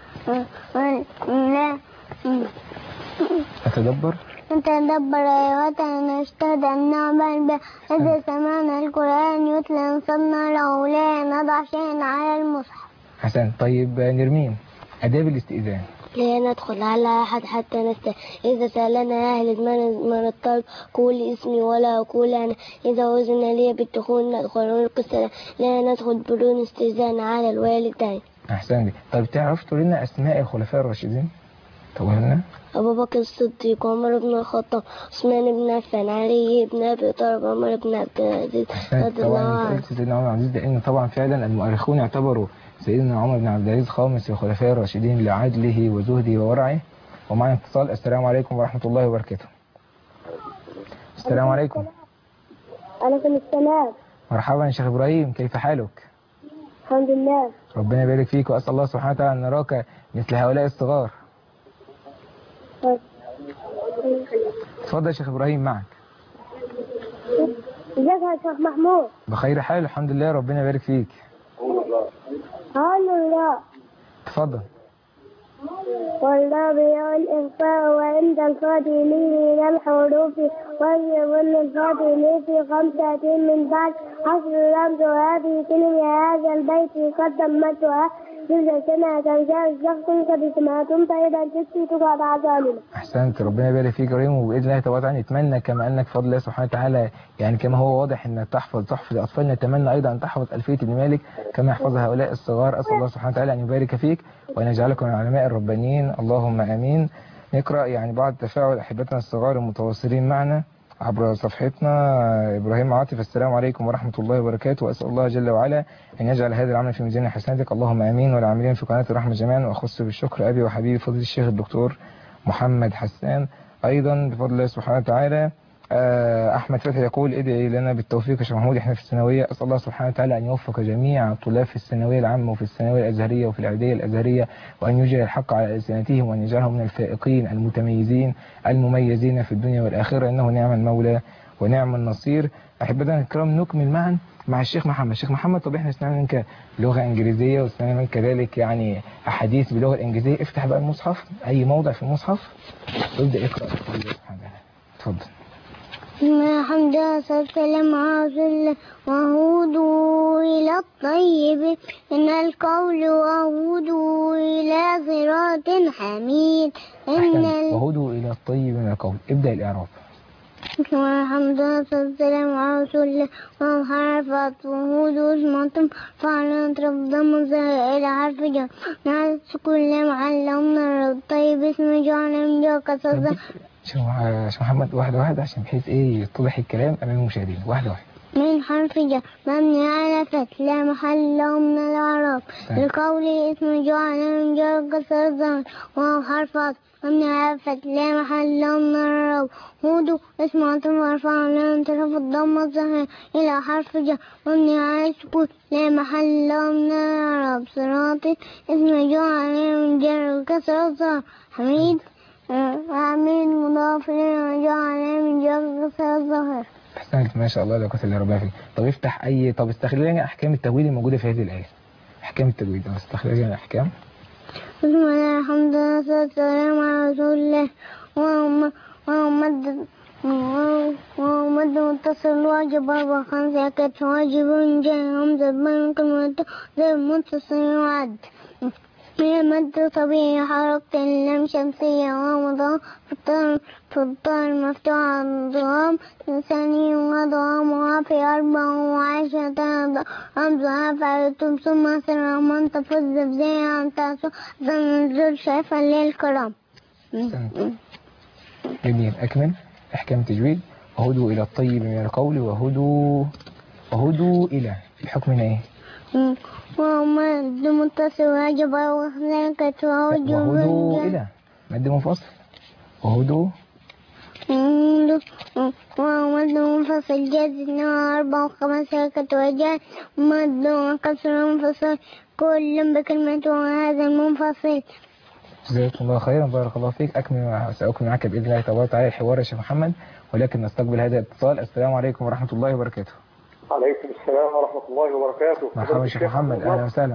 لا نتدبر نتدبر آيات ونشتد أن نعمل بها. إذا سمعنا القرآن يتلى انصبنا له لا نضع شيئا على المصحف. حسن. طيب نرمين آداب الاستئذان. لا ندخل على أحد حتى نستأذن. إذا سألنا أهل من الطلب قول اسمي ولا أقول أنا. إذا وزن لي بالدخول ندخل ونلقي السلام. لا ندخل بدون استئذان على الوالدين. أحسن لي. طيب تعرف تقول لنا أسماء الخلفاء الراشدين؟ تقول لنا أبو بكر الصديق، عمر بن الخطاب، عثمان بن عفان، علي بن أبي طالب، عمر بن عبد العزيز رضي الله عنه. سيدنا عمر بن عبد العزيز، لأن طبعا فعلا المؤرخون اعتبروا سيدنا عمر بن عبد العزيز خامس الخلفاء الراشدين لعدله وزهده وورعه. ومعنا اتصال. السلام عليكم ورحمة الله وبركاته. السلام عليكم. عليكم السلام. مرحبا يا شيخ إبراهيم، كيف حالك؟ الحمد لله. ربنا يبارك فيك، وأسأل الله سبحانه وتعالى أن نراك مثل هؤلاء الصغار. اتفضل يا شيخ إبراهيم معك. ازيك يا شيخ محمود؟ بخير حال الحمد لله، ربنا يبارك فيك. الحمد لله. اتفضل. والرابع والإخفاء وعند الفاضلين من الحروف واليمن الفاضل في خمسة من بعد حصر الرمز. وهذه كلمة هذا البيت قد ضمتها جزء سنة تنجاز الشخص قد سمعتم فإذا جدت تقعد عزامنا. أحسنت، ربنا يبارك فيك يا كريم. وبإذن الله تبارك نتمنى كما أنك فضل الله سبحانه وتعالى يعني كما هو واضح أنك تحفظ تحفظ الأطفال، نتمنى أيضا أن تحفظ ألفية ابن مالك كما يحفظ هؤلاء الصغار. أسأل الله سبحانه وتعالى أن يبارك فيك وأن يجعلكم من العلماء الربانيين، اللهم آمين. نقرأ يعني بعض تفاعل أحبتنا الصغار المتواصلين معنا عبر صفحتنا. إبراهيم عاطف، السلام عليكم ورحمة الله وبركاته، وأسأل الله جل وعلا أن يجعل هذا العمل في ميزان حسناتك، اللهم آمين، والعاملين في قناة الرحمة جميعا. وأخص بالشكر أبي وحبيبي فضيلة الشيخ الدكتور محمد حسان أيضا بفضل الله سبحانه وتعالى. أحمد فتحي يقول ادعي لنا بالتوفيق يا شيخ محمود، احنا في الثانوية، أسأل الله سبحانه وتعالى أن يوفق جميع الطلاب في الثانوية العامة وفي الثانوية الأزهرية وفي الإعدادية الأزهرية، وأن يجري الحق على ألسنتهم وأن يجعلهم من الفائقين المتميزين المميزين في الدنيا والآخرة، إنه نعم المولى ونعم النصير. أحبتنا الكرام نكمل معا مع الشيخ محمد. الشيخ محمد، طب احنا سمعنا منك لغة إنجليزية وسمعنا منك كذلك يعني أحاديث باللغة الإنجليزية، افتح بقى المصحف أي موضع في المصحف وابدأ اقرأ. اتفضل. ما حمد سلم عاصل وهودوا إلى الطيب من القول وهودوا إلى صراط حميد. إن وهودوا إلى الطيب من القول. ابدأ الإعراب. ما حمد سلم عاصل وحرفت وهودوا اسمتم فعلان ترفضم إلى حرف جر ناس كل معلمنا الطيب اسم جعلم بيوكسر. شو محمد واحدة واحدة عشان بحيث ايه يتضح الكلام امام المشاهدين. واحدة واحدة. من حرف جر مبني على فتح لا محل له من الإعراب لقوله اسم جعل من جر كسر الظهر وهو حرف عطف مبني على فتح لا محل له من الإعراب هود اسم عطف مرفوع لام ترف الضم الظاهر إلى حرف جر مبني على السكون لا محل له من الإعراب صراط اسم جعل من جر كسر الظهر حميد حميد مضاف إليه جعل من جر كسر الظهر. احسنت ما شاء الله لا قوه الا بالله فيك. طب افتح اي طب استخرج لنا احكام التجويد الموجوده في هذه الايه. احكام التجويد او استخرج لنا احكام. بسم الله الحمد لله والصلاه والسلام على رسول الله وهو مد وهو مد متصل واجب أربع خمسة كتف واجب جاي همزة بين كلمة زي متصل وعد هي مد طبيعي حركة اللام شمسية ومضاف في الطار مفتوحة ضغام ثاني وضغامها في أربع وعشرة همزة فعلتم ثم سر منطف الزبزية عن تاسو ذنزل شايفة للكرام. جميل أكمل أحكام التجويد. وهدوا إلى الطيب من القول وهدوا وهدوا إلى الحكم هنا إيه؟ ومد متصل واجب وخلقت وهدوا إلى مد منفصل وهدوا ومد منفصل جاز أربع وخمسة كتوجه مد وكسر منفصل كل بكلمة وهذا المنفصل. جزاكم الله خيرا بارك الله فيك. أكمل سأكمل معك بإذن الله تبارك وتعالى الحوار يا شيخ محمد ولكن نستقبل هذا الاتصال. السلام عليكم ورحمة الله وبركاته. عليكم السلام ورحمة الله وبركاته. مرحبا شيخ محمد أهلا وسهلا.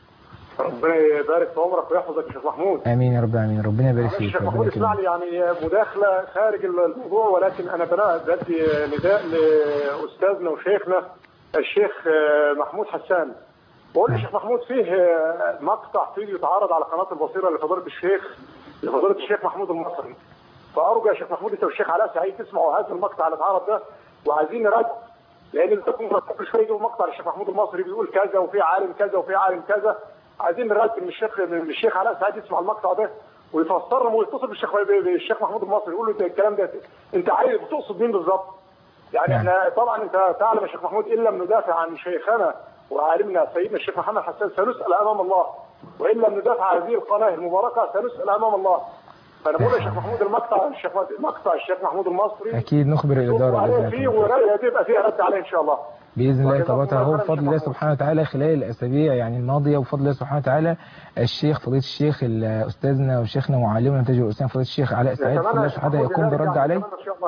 ربنا يبارك في عمرك ويحفظك يا شيخ محمود. امين يا رب العالمين. ربنا يبارك فيك. شيخ محمود اسمع لي يعني مداخله خارج الموضوع ولكن انا بدي نداء لاستاذنا وشيخنا الشيخ محمود حسان. بقول لي شيخ محمود فيه مقطع فيه يتعرض على قناه البصيره لفضيله الشيخ لفضيله الشيخ محمود المصري فارجو يا شيخ محمود انت والشيخ علاء سعيد تسمعوا هذا المقطع اللي اتعرض ده وعايزين نرد لان الحكم كل شويه يجيبوا مقطع للشيخ محمود المصري بيقول كذا وفي عالم كذا وفي عالم كذا. عايزين نرد من الشيخ من الشيخ علاء سعيد يسمع المقطع ده ويفسرهم ويتصل بالشيخ بالشيخ محمود المصري يقول له الكلام ده انت عايز بتقصد مين بالظبط؟ يعني احنا طبعا انت تعلم يا شيخ محمود ان لم ندافع عن شيخنا وعالمنا سيدنا الشيخ محمد حسان سنسال امام الله وان لم ندافع عن هذه القناه المباركه سنسال امام الله. فانا بقول يا شيخ محمود المقطع الشيخ مقطع الشيخ محمود المصري اكيد نخبر الاداره عليه فيه وتبقى فيه رد عليه ان شاء الله باذن الله تبارك وتعالى. هو بفضل الله سبحانه وتعالى خلال الاسابيع يعني الماضيه وبفضل الله سبحانه وتعالى الشيخ فضيله الشيخ استاذنا وشيخنا ومعلمنا نتاج الاسلام فضيله الشيخ علاء سعيد بفضل الله سبحانه يقوم برد عليه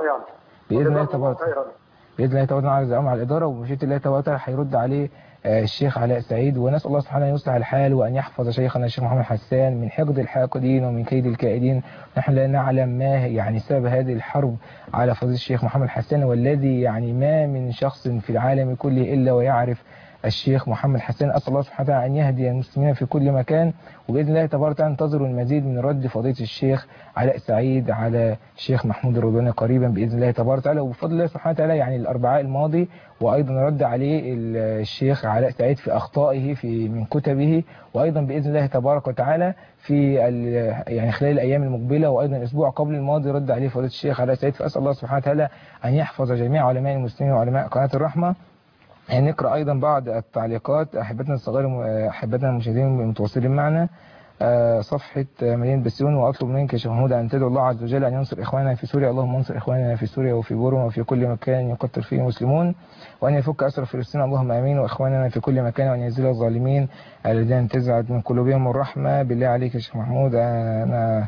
باذن الله تبارك باذن الله تبارك وتعالى على الاداره وبمشيئه الله تبارك وتعالى هيرد عليه الشيخ علاء سعيد ونسأل الله سبحانه أن يصلح الحال وأن يحفظ شيخنا الشيخ محمد حسان من حقد الحاقدين ومن كيد الكائدين. نحن لا نعلم ما يعني سبب هذه الحرب على فضيلة الشيخ محمد حسان والذي يعني ما من شخص في العالم كله إلا ويعرف الشيخ محمد حسان. أسأل الله سبحانه وتعالى أن يهدي المسلمين في كل مكان وبإذن الله تبارك وتعالى انتظروا المزيد من رد فضيلة الشيخ علاء سعيد على الشيخ محمود الرضواني قريبا بإذن الله تبارك وتعالى. وبفضل الله سبحانه وتعالى يعني الأربعاء الماضي وأيضا رد عليه الشيخ علاء سعيد في أخطائه في من كتبه وأيضا بإذن الله تبارك وتعالى في يعني خلال الأيام المقبلة وأيضا الأسبوع قبل الماضي رد عليه فضيلة الشيخ علاء سعيد. فأسأل الله سبحانه وتعالى أن يحفظ جميع علماء المسلمين وعلماء قناة الرحمة. يعني نقرأ أيضا بعض التعليقات أحبتنا الصغار أحبتنا المشاهدين المتواصلين معنا. صفحة مدينة بسيون وأطلب منك يا شيخ محمود أن تدعو الله عز وجل أن ينصر إخواننا في سوريا. اللهم انصر إخواننا في سوريا وفي بورما وفي كل مكان يقتل فيه المسلمون وأن يفك أسر فلسطين اللهم آمين وإخواننا في كل مكان وأن يزيل الظالمين الذين تزعد من قلوبهم الرحمة. بالله عليك يا شيخ محمود أنا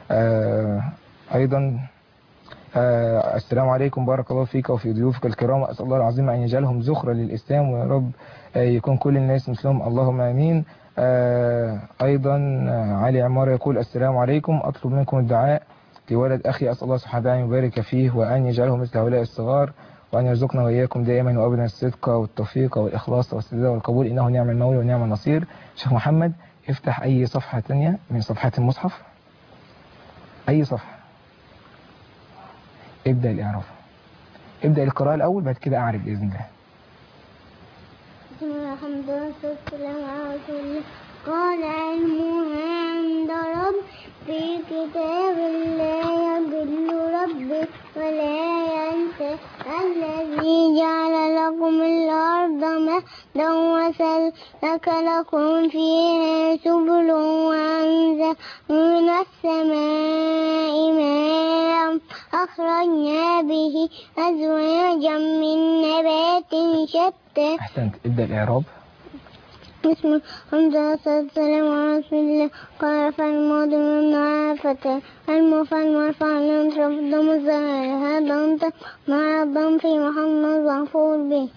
أيضا آه السلام عليكم بارك الله فيك وفي ضيوفك الكرام. أسأل الله العظيم أن يجعلهم زخرة للإسلام ويا رب آه يكون كل الناس مثلهم اللهم آمين. آه أيضا آه علي عمار يقول السلام عليكم أطلب منكم الدعاء لولد أخي أسأل الله سبحانه وتعالى أن يبارك فيه وأن يجعله مثل هؤلاء الصغار وأن يرزقنا وإياكم دائما وأبدا الصدق والتوفيق والإخلاص والسداد والقبول إنه نعم المولى ونعم النصير. شيخ محمد افتح أي صفحة ثانية من صفحات المصحف أي صفحة ابدأ الإعراف ابدأ القراءة الأول بعد كده أعرف بإذن الله. بسم الله الحمد لله والسلام على رسول الله. قال علمها عند رب في كتاب لا يضل ربي ولا ينسى الذي جعل لكم الأرض مهدا وسلك لكم فيها سبل وأنزل من السماء ماء أخرجنا به أزواجا من نبات شتى. أحسنت. ابدأ الإعراب. بسم الله الحمد لله والصلاة والسلام على رسول الله. قال فالماضي من عافة المفعل مرفوع ينصرف الضم الظاهر هذا أنت مع الضم في محمد مفعول به.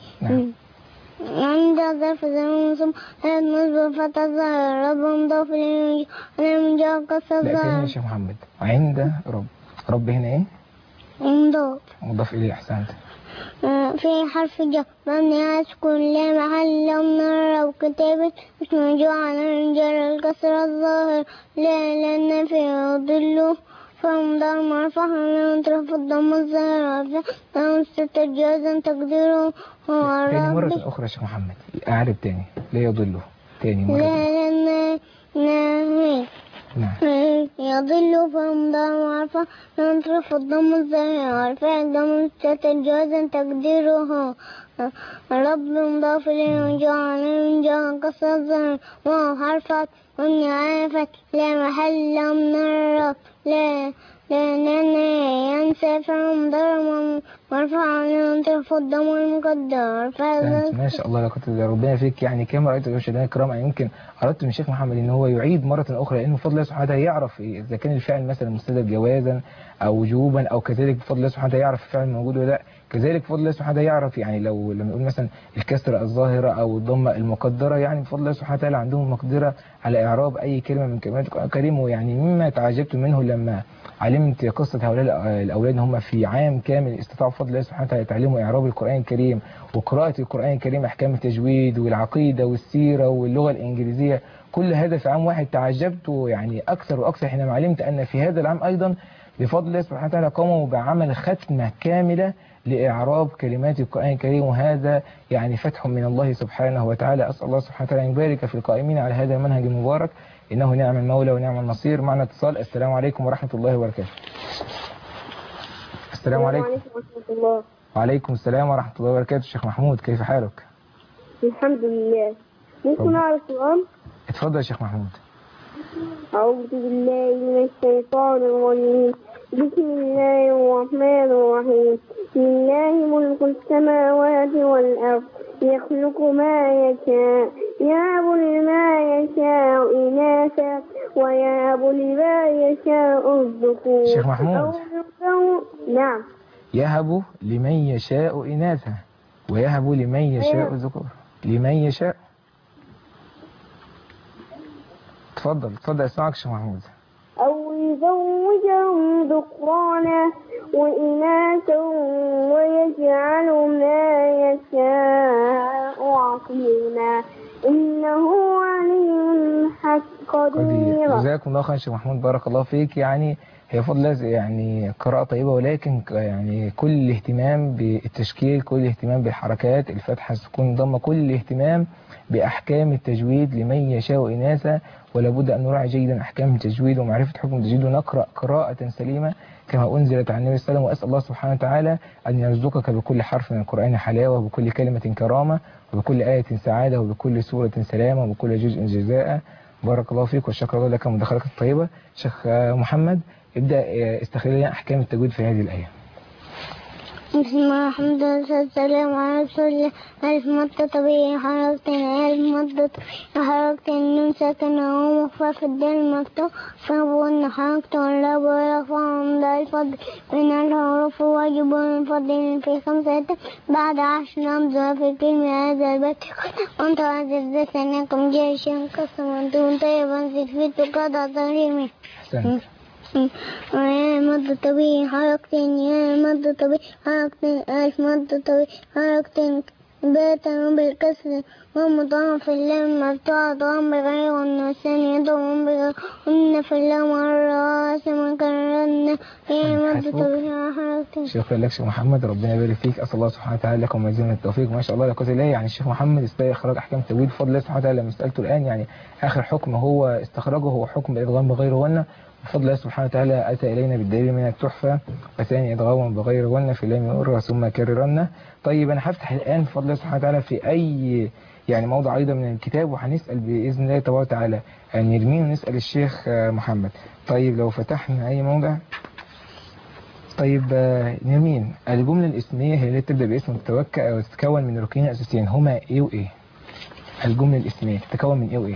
عند ظرف زمان ثم هذا نصب فتى الظاهر رب مضاف إليه ولم جاء قصة لا تاني يا الظاهر. شيخ محمد. عند رب. رب هنا إيه؟ مضاف. مضاف إليه. أحسنت. في حرف جر مبني سكون لا محل له من الإعراب كتابة اسم مجموع على الجر الكسر الظاهر لا لأن فيه ظل فمضار مرفوع ينصرف الضم الظاهر أو ستجوزا تقديره هو تاني مرة الرب. أخرى يا شيخ محمد. أعرب تاني. لا يضله. تاني مرة. لا لأن نهي نعم. يضل فمضار مرفوع ينصرف الضم الظاهر فعل ضم ستجوزا تقديره رب مضاف إليه جعل من جعل قصة الظاهر وهو حرف والنعافة لا محل له من الإعراب لا لأن ينسى فمضار مرفوع ينصرف الضم المقدر. ما شاء الله. لقد ربنا فيك يعني كما رأيت المشاهدين الكرام. يعني يمكن أردت من الشيخ محمد إن هو يعيد مرة أخرى لأنه بفضل الله سبحانه وتعالى يعرف إذا كان الفعل مثلا مستدر جوازا أو وجوبا أو كذلك بفضل الله سبحانه وتعالى يعرف الفعل موجود ولا لا. كذلك بفضل الله سبحانه وتعالى يعرف يعني لو لما نقول مثلا الكسرة الظاهرة أو الضمة المقدرة يعني بفضل الله سبحانه وتعالى عندهم مقدرة على إعراب أي كلمة من كلمات القرآن الكريم. ويعني مما تعجبت منه لما علمت قصة هؤلاء الأولاد هم في عام كامل استطاعوا بفضل الله سبحانه وتعالى يتعلموا إعراب القرآن الكريم وقراءة القرآن الكريم أحكام التجويد والعقيدة والسيرة واللغة الإنجليزية. كل هذا في عام واحد. تعجبت يعني أكثر وأكثر حينما علمت أن في هذا العام أيضا بفضل الله سبحانه وتعالى قاموا بعمل ختمة كاملة لإعراب كلمات القرآن الكريم. وهذا يعني فتح من الله سبحانه وتعالى. أسأل الله سبحانه وتعالى أن يبارك في القائمين على هذا المنهج المبارك إنه نعم المولى ونعم النصير. معنا اتصال. السلام عليكم ورحمة الله وبركاته. السلام عليكم. ورحمة الله. وعليكم السلام ورحمة الله وبركاته. الشيخ محمود كيف حالك؟ الحمد لله. ممكن أعرف سؤال؟ اتفضل يا شيخ محمود. أعوذ بالله من الشيطان الرجيم. بسم الله الرحمن الرحيم. لله ملك السماوات والأرض يخلق ما يشاء يهب لما يشاء إناثا ويهب لما يشاء الذكور. شيخ محمود. نعم. يهب لمن يشاء إناثا ويهب لمن يشاء الذكور. لمن يشاء. اتفضل اتفضل اسمعك شيخ محمود. أو يزوجهم ذكرانا وإناثا ويجعل ما يشاء عقيما إنه عليم قدير. جزاكم الله خير شيخ محمود. بارك الله فيك. يعني هي فضل يعني قراءة طيبة ولكن يعني كل الاهتمام بالتشكيل كل الاهتمام بالحركات الفتحة السكون ضمة كل الاهتمام بأحكام التجويد لمن يشاء إناثا. ولا بد أن نراعي جيدا أحكام التجويد ومعرفة حكم التجويد ونقرأ قراءة سليمة كما أنزلت عن النبي صلى الله عليه وسلم. وأسأل الله سبحانه وتعالى أن يرزقك بكل حرف من القرآن حلاوة وبكل كلمة كرامة وبكل آية سعادة وبكل سورة سلامة وبكل جزء جزاء. بارك الله فيك والشكر الله لك مداخلتك الطيبة. شيخ محمد ابدأ استخرج لنا أحكام التجويد في هذه الآية. بسم الله الحمد لله والسلام على رسول الله. ألف مدة طبيعي حركتين ألف مدة حركتين النون ساكنة ومخفى في الدال مفتوح فبقولنا حركة والرب ويرفع عند الفضل من الحروف واجب الفضل في خمسة بعد عشر نمزة في كلمة هذا البيت وانت عزيز ذات أنكم جيشا قسما دون طيبا زدفت قضى ظهيمي. يا مد طبيعي حركتين يا مد طبيعي حركتين ألف مد طبيعي حركتين باتا بالكسر ومضاعف اللام مفتوحة ضم بغير والنسان يضم بغير إن في الأمراس من كررنا في مدة بها حركة. شكرا لك شيخ محمد، ربنا يبارك فيك. أسأل الله سبحانه وتعالى لكم مزيد من التوفيق. ما شاء الله لا قوة إلا بالله. يعني الشيخ محمد استطاع إخراج أحكام التجويد بفضل الله سبحانه وتعالى. لما سألته الآن يعني آخر حكم هو استخرجه هو حكم الإدغام بغير غنة، بفضل الله سبحانه وتعالى أتى إلينا بالدليل من التحفة، وثاني إدغام بغير غنة في لام أرى ثم كررنا. طيب أنا هفتح الآن بفضل الله سبحانه وتعالى في أي يعني موضع أيضا من الكتاب، وهنسأل بإذن الله تبارك وتعالى يعني نرمين ونسأل الشيخ محمد. طيب لو فتحنا أي موضع. طيب نرمين، الجملة الاسمية هي التي تبدأ باسم متوكئ أو تتكون من ركنين أساسيين، هما إيه وإيه؟ الجملة الاسمية تتكون من إيه وإيه؟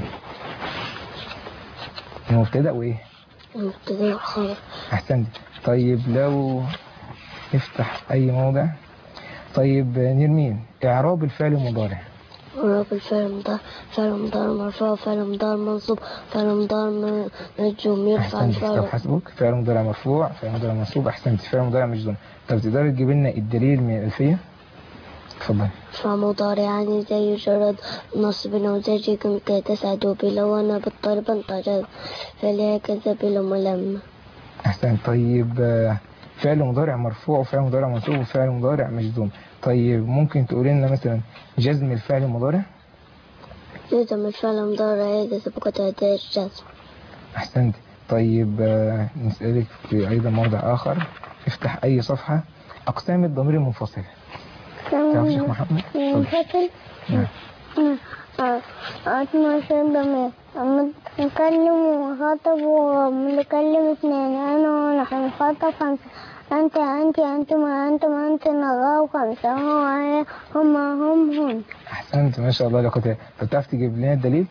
المبتدأ وإيه؟ المبتدأ والخبر. أحسنت. طيب لو نفتح أي موضع. طيب نرمين، إعراب الفعل المضارع. إعراب الفعل المضارع فعل مضارع مرفوع، فعل مضارع منصوب، فعل مضارع مجزوم. يرفع الفعل. طب حسبك، فعل مضارع مرفوع، فعل مضارع منصوب. أحسنت. فعل مضارع مجزوم. طب تقدر تجيب لنا الدليل من الألفية؟ اتفضل. فعل مضارع يعني زي جرد نصب وزيجكم كي تسعدوا بلو أنا بالطلب انطرد فلهكذا بلو ملم. أحسنت. طيب فعل مضارع مرفوع وفعل مضارع منصوب وفعل مضارع مجزوم. طيب ممكن تقول لنا مثلا جزم الفعل المضارع؟ جزم الفعل المضارع إذا سبقت أداة الجزم. أحسنت. طيب نسألك في أيضا موضع آخر. افتح أي صفحة. أقسام الضمير المنفصل. تعرف شيخ محمد؟ منفصل. نعم. أتمثل ضمير متكلم ومخاطب ومتكلم اثنين، أنا ونحن مخاطب خمسة، أنت أنت أنتما أنتم أنت نغاو خمسة، هو هم هم هن. أحسنت ما شاء الله لك. فتعرف تجيب لنا الدليل؟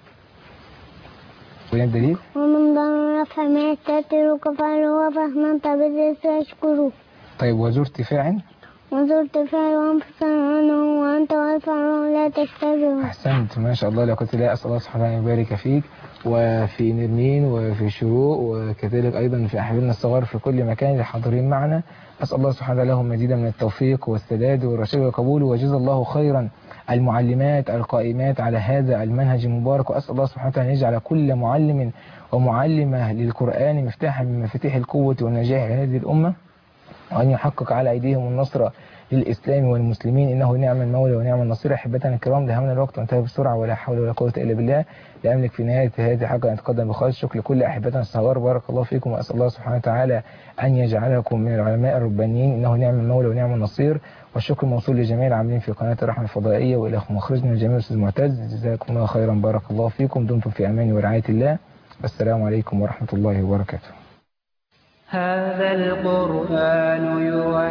وين الدليل؟ ومن ضمن رفع ما يستتر وكفاله وفهما طبيب يشكروه. طيب وذو ارتفاع؟ وذو ارتفاع وانفصل عنه وأنت والفعل لا تشتبه. أحسنت ما شاء الله لك. لا أسأل الله سبحانه وتعالى يبارك فيك وفي نرمين وفي شروق وكذلك أيضا في أحبابنا الصغار في كل مكان اللي حاضرين معنا. أسأل الله سبحانه وتعالى لهم مزيدا من التوفيق والسداد والرشاد والقبول، وجزا الله خيرا المعلمات القائمات على هذا المنهج المبارك. وأسأل الله سبحانه وتعالى أن يجعل كل معلم ومعلمة للقرآن مفتاحا من مفاتيح القوة والنجاح لهذه الأمة، وأن يحقق على أيديهم النصر للإسلام والمسلمين، إنه نعم المولى ونعم النصير. أحبتنا الكرام دهمنا الوقت وانتهى بسرعة ولا حول ولا قوة إلا بالله. لا أملك في نهاية هذه حقا أن أتقدم بخالص شكر لكل أحبتنا الصغار. بارك الله فيكم، وأسأل الله سبحانه وتعالى أن يجعلكم من العلماء الربانيين، إنه نعم المولى ونعم النصير. والشكر موصول لجميع العاملين في قناة الرحمة الفضائية، وإلى مخرجنا الجميل أستاذ معتز، جزاكم الله خيرا. بارك الله فيكم، دمتم في أمان ورعاية الله. السلام عليكم ورحمة الله وبركاته. هذا القرآن يوحى